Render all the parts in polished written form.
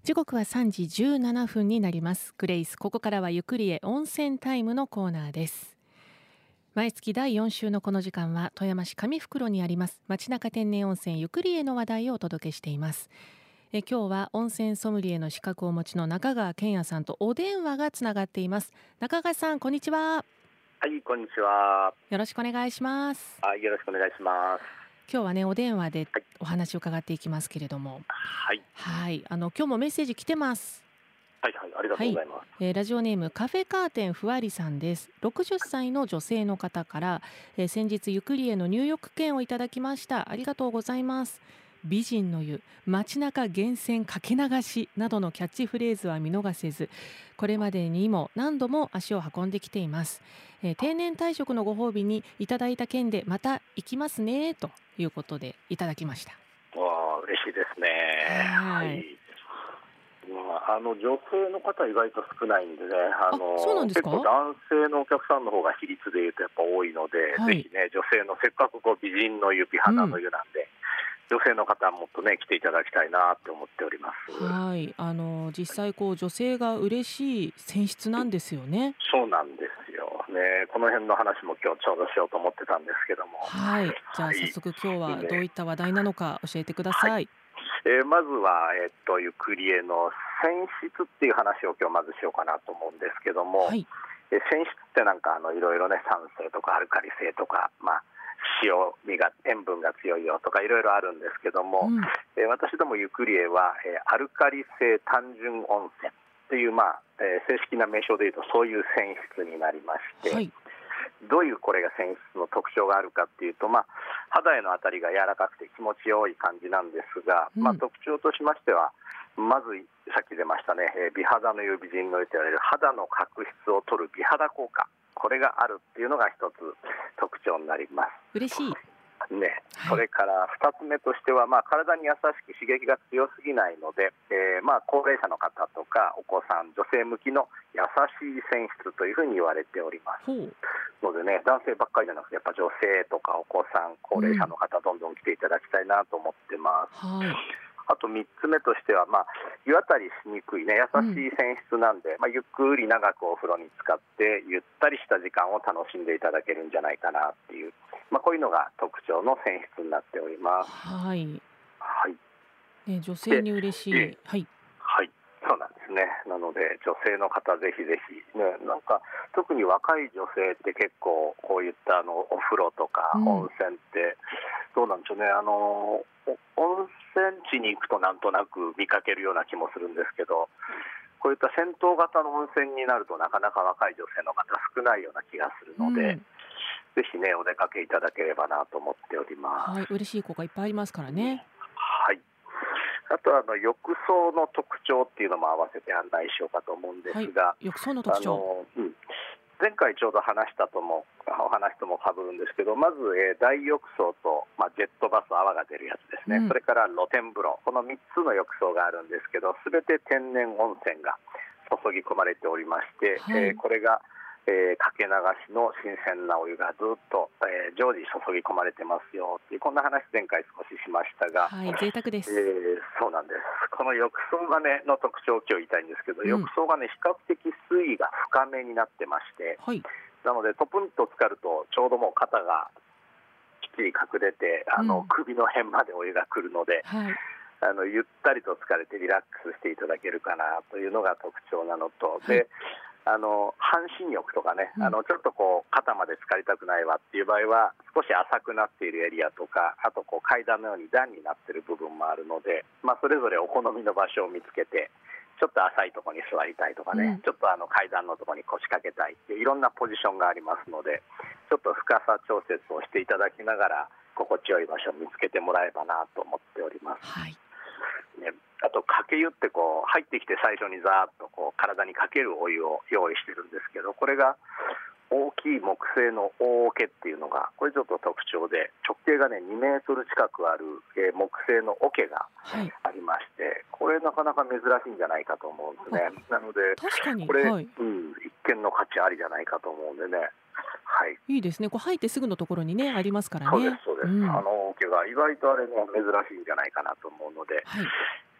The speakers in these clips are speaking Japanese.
時刻は3時17分になります。グレイス、ここからはゆっくりへ温泉タイムのコーナーです。毎月第4週のこの時間は富山市上袋にあります町中天然温泉ゆくりへの話題をお届けしています。今日は温泉ソムリエの資格をお持ちの中川健也さんとお電話がつながっています。中川さん、こんにちは。 はい、こんにちは。 よろしくお願いします。 よろしくお願いします。 今日はね、お電話ではい、 お話を伺っていきますけれども、 はい、 はい、今日もメッセージ来てます。 はい、はい、ありがはい、 とうございます。 ラジオネームカフェカーテンふわりさんです。60歳の女性の方から、先日ゆくりへの入浴券をいただきました。ありがとうございます。美人の湯、街中源泉かけ流しなどのキャッチフレーズは見逃せず、これまでにも何度も足を運んできています。定年退職のご褒美にいただいた券でまた行きますねということでいただきました。 嬉しいですね。ははい。 い。女性の方意外と少ないんでね、 そうなんですか？ 結構男性のお客さんの方が比率でいうとやっぱ多いので、 はい。 ぜひね、女性のせっかく美人の湯、美肌の湯なんで、女性の方はもっとね、来ていただきたいなって思っております。 はい、実際女性が嬉しい泉質なんですよね。 そうなんですよね。この辺の話も今日ちょうどしようと思ってたんですけども。 はい、じゃあはい。 早速今日はどうね、 いった話題なのか教えてくだはい。 さい。 まずは、ゆくりえの泉質っていう話を今日まずしようかなと思うんですけども、 はい。 泉質ってなんかいろいろね、酸性とかアルカリ性とか、塩味が塩分が強いよとかいろいろあるんですけども、 うん。 私どもゆくりえは、アルカリ性単純温泉っていう、正式な名称でいうとそういう泉質になりまして、 はい。 どういうこれが泉質の特徴があるかっていうと、肌への当たりが柔らかくて気持ちよい感じなんですが、 うん。 特徴としましては、まずさっき出ましたね、美肌の湯、美人の湯と言われる肌の角質を取る美肌効果、これがあるっていうのが一つ特徴になります嬉しい。 ね。 はい。 それから2つ目としては、体に優しく刺激が強すぎないので、高齢者の方とかお子さん、女性向きの優しい泉質というふうに言われておりますほう。 のでね、男性ばっかりじゃなくてやっぱ女性とかお子さん、高齢者うん。 の方どんどん来ていただきたいなと思ってます。 はい。 あと3つ目としては、湯あたりしにくいね、優うん。 しい泉質なんで、ゆっくり長くお風呂に浸かってゆったりした時間を楽しんでいただけるんじゃないかなっていう、こういうのが特徴の泉質になっております。 はい。 はい。 ね、女性で、 に嬉しええ、 い。はい。 はい、そうなんですね。なので女性の方ぜひぜひね、なんか特に若い女性って結構こういったお風呂とか温うん。 泉ってどうなんでしょうね。温泉地に行くとなんとなく見かけるような気もするんですけど、こういった銭湯型の温泉になるとなかなか若い女性の方少ないような気がするので、 うん。 ぜひねお出かけいただければなと思っておりまはい。嬉しい子がいっぱいありますからす。 ね。 はい。あとは浴槽の特徴っていうのも合わせて案内しようかと思うんではい。 すが、 浴槽の特徴。 前回ちょうどお話ともかぶるんですけど、まず、大浴槽と、ジェットバス泡が出るやつですね、 うん。 それから露天風呂、この3つの浴槽があるんですけど、すべて天然温泉が注ぎ込まれておりまして、 はい。 これがかけ流しの新鮮なお湯がずっと、常時注ぎ込まれてますよっていう、こんな話前回少ししましたが、 はい。贅沢です。 そうなんです。この浴槽がねの特徴を今日言いたいんですけど、 うん。 浴槽がね比較的水位が深めになってまして、 はい。 なのでトプンと浸かるとちょうどもう肩がきっちり隠れてうん。 首の辺までお湯が来るので、 はい。 ゆったりと疲れてリラックスしていただけるかなというのが特徴なのと、 はい。 で半身浴とかね、 うん。 ちょっと肩まで浸かりたくないわっていう場合は少し浅くなっているエリアとか、あと階段のように段になっている部分もあるので、それぞれお好みの場所を見つけて、ちょっと浅いところに座りたいとかね、 うん。 ちょっと階段のところに腰掛けたいっていういろんなポジションがありますので、ちょっと深さ調節をしていただきながら心地よい場所を見つけてもらえばなと思っております。 はい。 ね、あとかけ湯って入ってきて最初にザーッと体にかけるお湯を用意してるんですけど、これが大きい木製の大桶っていうのがこれちょっと特徴で、直径がね2メートル近くある、木製の桶がはい。 ありまして、これなかなか珍しいんじゃないかと思うんですあ、 ね。なので確かに。 これ、 はい。 一見の価値ありじゃないかと思うんでね。はい、 いいですね。入ってすぐのところにね、ありますからそうですね。 そうです。 うん。 桶が意外とあれね珍しいんじゃないかなと思うので、 はい。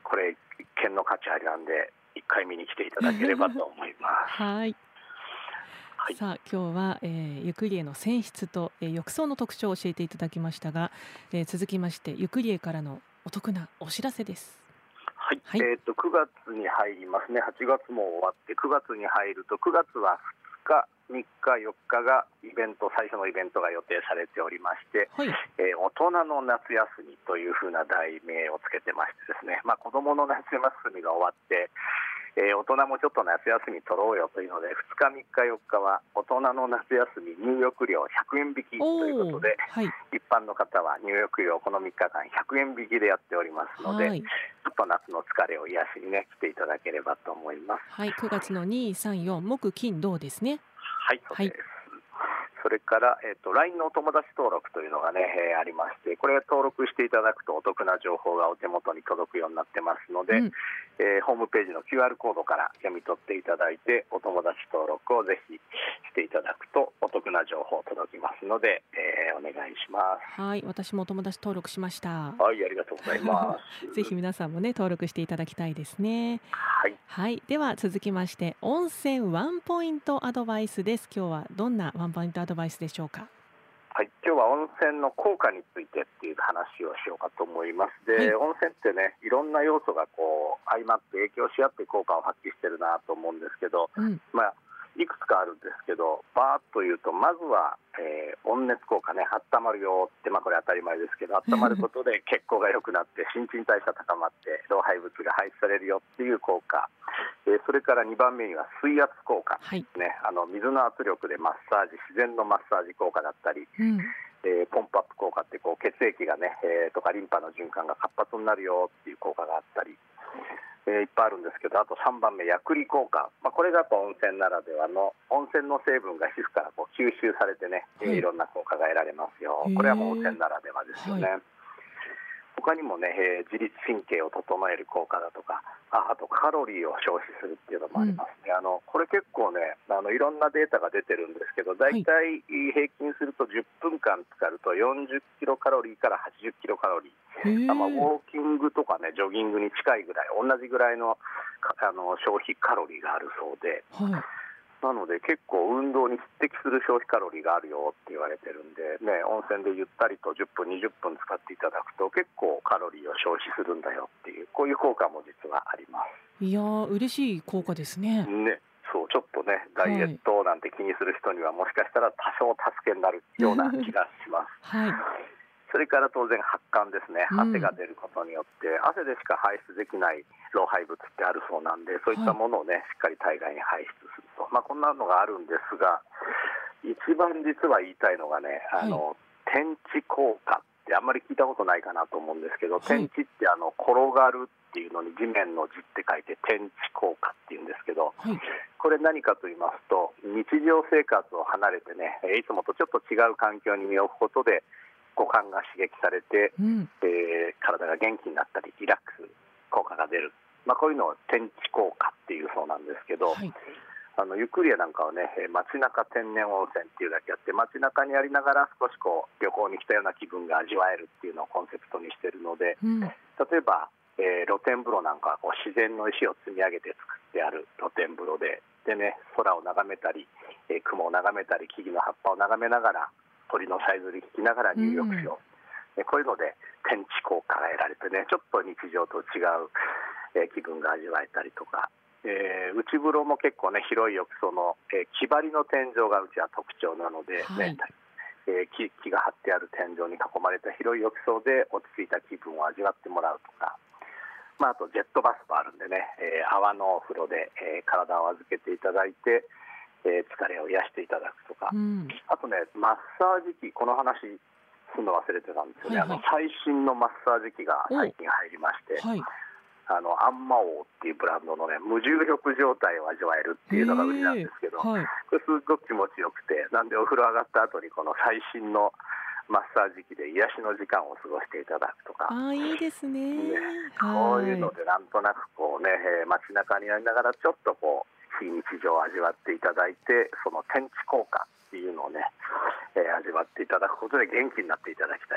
これ一見の価値ありなんで一回見に来ていただければと思います。 はい。 はい、 さあ今日は、ユクリエの泉質と、浴槽の特徴を教えていただきましたが、続きましてユクリエからのお得なお知らせです。 はい、 はい。 9月に入りますね。8月も終わって9月に入ると、9月は2日、3日、4日が最初のイベントが予定されておりまして、 はい。 大人の夏休みというふうな題名をつけてましてですね、子どもの夏休みが終わって、大人もちょっと夏休み取ろうよというので、2日、3日、4日は大人の夏休み入浴料100円引きということで、 はい。 一般の方は入浴料この3日間100円引きでやっておりますので、 はい。 ちょっと夏の疲れを癒しにね、来ていただければと思います。 はい。9月の2、3、4、木、金、土ですね。 はい、そうです。それから、LINE のお友達登録というのがね、ありまして、これ登録していただくとお得な情報がお手元に届くようになってますので、ホームページの QR コードから読み取っていただいて、お友達登録をぜひしていただくとお得な情報届きますので、お願いします。 はい。私もお友達登録しました。 はい、ありがとうございます。 ぜひ皆さんもね登録していただきたいですね。 はい。 はい。では続きまして温泉ワンポイントアドバイスです。今日はどんなワンポイントアドバイスでしょうか。 はい、今日は温泉の効果についてっていう話をしようかと思います。で、温泉ってね、いろんな要素が相まって影響し合って効果を発揮してるなと思うんですけど、いくつかあるんですけど、バーッと言うと、まずは、温熱効果ね、温まるよって、これ当たり前ですけど、温まることで血行が良くなって新陳代謝高まって老廃物が排出されるよっていう効果、それから2番目には水圧効果ですね。水の圧力でマッサージ、自然のマッサージ効果だったり、ポンプアップ効果って血液がね、とかリンパの循環が活発になるよっていう効果があったり、いっぱいあるんですけど、あと3番目、薬理効果、これがやっぱ温泉ならではの温泉の成分が皮膚から吸収されてね、いろんな効果が得られますよ。これはもう温泉ならではですよね。他にもね、自律神経を整える効果だとか、あとカロリーを消費するっていうのもありますね。これ結構ね、いろんなデータが出てるんですけど、だいたい平均すると10分間使うと40キロカロリーから80キロカロリー、ウォーキングとかね、ジョギングに近いぐらい、同じぐらいの消費カロリーがあるそうで、なので結構運動に匹敵する消費カロリーがあるよって言われてるんで、ね、温泉でゆったりと10分20分使っていただくと結構カロリーを消費するんだよっていう、こういう効果も実はあります。 いやー、嬉しい効果ですね。 そう、ちょっとね、ダイエットなんて気にする人にはもしかしたら多少助けになるような気がします。それから当然発汗ですね。汗が出ることによって汗でしか排出できない老廃物ってあるそうなんで、そういったものをね、しっかり体外に排出すると、こんなのがあるんですが、一番実は言いたいのがね、天地効果ってあんまり聞いたことないかなと思うんですけど、天地って転がるっていうのに地面の地って書いて天地効果っていうんですけど、これ何かと言いますと、日常生活を離れてね、いつもとちょっと違う環境に身を置くことで五感が刺激されて、体が元気になったりリラックス効果が出る、こういうのを天地効果っていうそうなんですけど、ユクリエなんかはね、街中天然温泉っていうだけあって、街中にありながら少し旅行に来たような気分が味わえるっていうのをコンセプトにしているので、例えば、露天風呂なんかは自然の石を積み上げて作ってある露天風呂でね、空を眺めたり、雲を眺めたり、木々の葉っぱを眺めながら鳥のさえずり聞きながら入浴しよう、こういうので天地効果が得られてね、ちょっと日常と違う、気分が味わえたりとか、内風呂も結構ね、広い浴槽の、木張りの天井がうちは特徴なので、木が張ってある天井に囲まれた広い浴槽で落ち着いた気分を味わってもらうとか、あとジェットバスもあるんでね、泡のお風呂で、体を預けていただいて、疲れを癒していただくとか、あとね、マッサージ機、この話するの忘れてたんですよね。最新のマッサージ機が最近入りまして、アンマオーっていうブランドのね、無重力状態を味わえるっていうのが売りなんですけど、これすごく気持ちよくて、なんでお風呂上がった後にこの最新のマッサージ機で癒しの時間を過ごしていただくとか、 いいですね。 こういうのでなんとなく街中にありながらちょっと非日常を味わっていただいて、その天地効果っていうのをね、味わっていただくことで元気になっていただきたいと。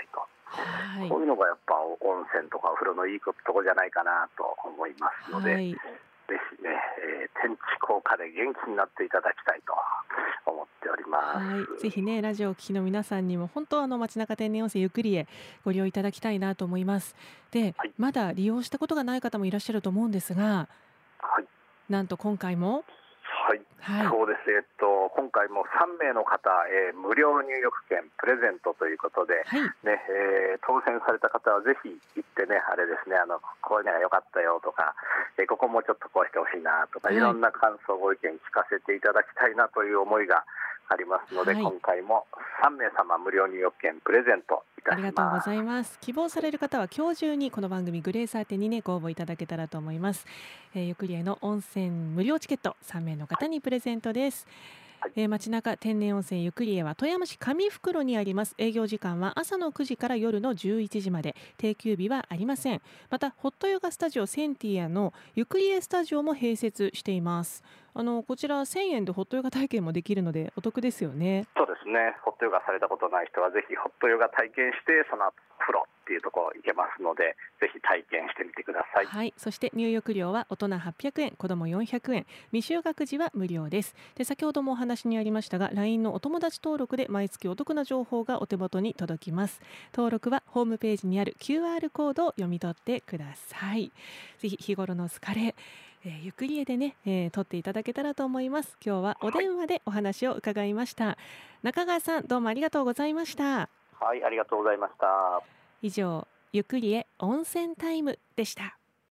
はい。 こういうのがやっぱ温泉とかお風呂のいいところじゃないかなと思いますので、 はい。 ぜひね、天地効果で元気になっていただきたいと思っております。 はい。ぜひね、ラジオをお聞きの皆さんにも、本当街中天然温泉ゆっくりへご利用いただきたいなと思います。で、 はい、 まだ利用したことがない方もいらっしゃると思うんですが、 はい、 なんと今回もはい、 はい。 そうです。今回も3名の方、無料入浴券プレゼントということで、 はい。 ね、当選された方はぜひ行ってね、あれですね、こういうのが良かったよとか、ここもちょっとこうしてほしいなとか、いはい。 ろんな感想、ご意見聞かせていただきたいなという思いがありますので、 はい。 今回も3名様無料入浴券プレゼントいたしありがとうごます。 ざいます。希望される方は今日中にこの番組グレーサーテにねご応募いただけたらと思います。ゆっくりへの温泉無料チケット3名のはい、 方にプレゼントです。 はい、 街中天然温泉ゆくりえは富山市上袋にあります。営業時間は朝の9時から夜の11時まで、定休日はありません。またホットヨガスタジオセンティアのゆくりえスタジオも併設しています。こちら1000円でホットヨガ体験もできるのでお得ですよね。 そうですね、ホットヨガされたことない人はぜひホットヨガ体験して、その後風呂っていうところ行けますので、ぜひ体験してみてください。 はい、そして入浴料は大人800円、子ども400円、未就学児は無料です。で、先ほどもお話にありましたが、LINE のお友達登録で毎月お得な情報がお手元に届きます。登録はホームページにある QR コードを読み取ってください。ぜひ日頃の疲れ、ゆっくりでね、取っていただけたらと思います。今日はおはい、 電話でお話を伺いました。中川さん、どうもありがとうございました。 はい、ありがとうございました。 以上、ゆっくり温泉タイムでした。